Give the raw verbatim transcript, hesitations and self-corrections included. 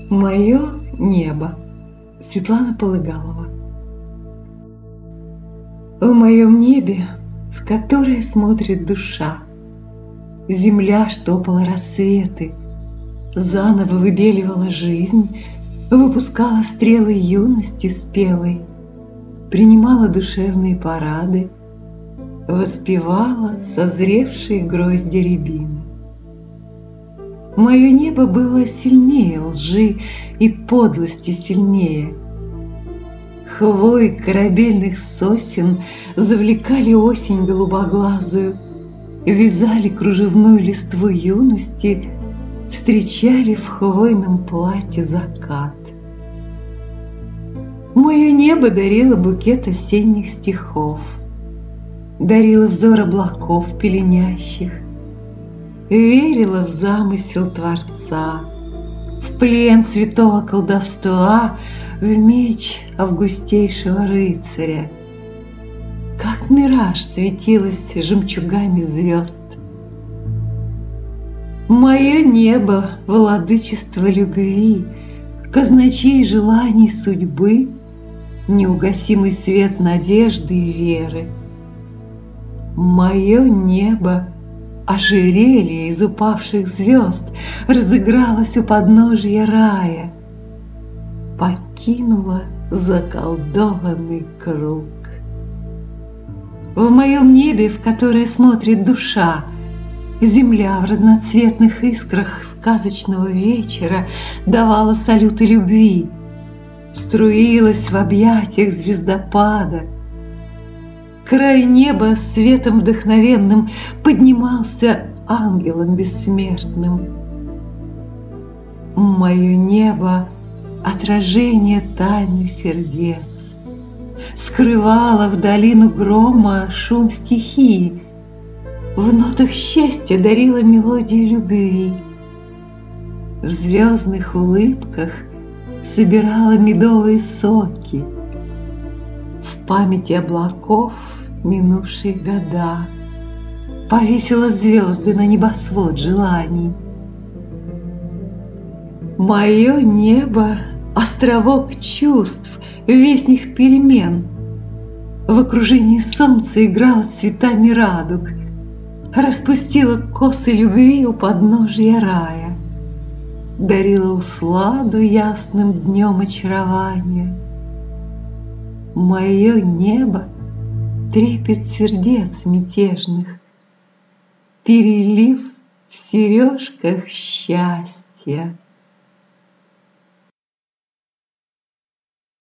Мое небо. Светлана Полыгалова. В моем небе, в которое смотрит душа, земля штопала рассветы, заново выбеливала жизнь, выпускала стрелы юности спелой, принимала душевные парады, воспевала созревшие грозди рябины. Мое небо было сильнее лжи и подлости сильнее. Хвои корабельных сосен завлекали осень голубоглазую, вязали кружевную листву юности, встречали в хвойном платье закат. Мое небо дарило букет осенних стихов, дарило взор облаков пеленящих, верила в замысел Творца, в плен святого колдовства, в меч августейшего рыцаря. Как мираж светилась жемчугами звезд. Мое небо — владычество любви, казначей желаний судьбы, неугасимый свет надежды и веры. Мое небо — ожерелье из упавших звезд, разыгралось у подножья рая, покинула заколдованный круг. В моем небе, в которое смотрит душа, земля в разноцветных искрах сказочного вечера давала салюты любви, струилась в объятиях звездопада. Край неба светом вдохновенным поднимался ангелом бессмертным. Мое небо — отражение тайны сердец, скрывало в долину грома шум стихии, в нотах счастья дарила мелодию любви, в звездных улыбках собирала медовые соки, в памяти облаков минувшие года повесила звезды на небосвод желаний. Мое небо — островок чувств, вестник перемен. В окружении солнца играла цветами радуг, распустила косы любви у подножия рая, дарила усладу ясным днем очарования. Мое небо — трепет сердец мятежных, перелив в сережках счастья.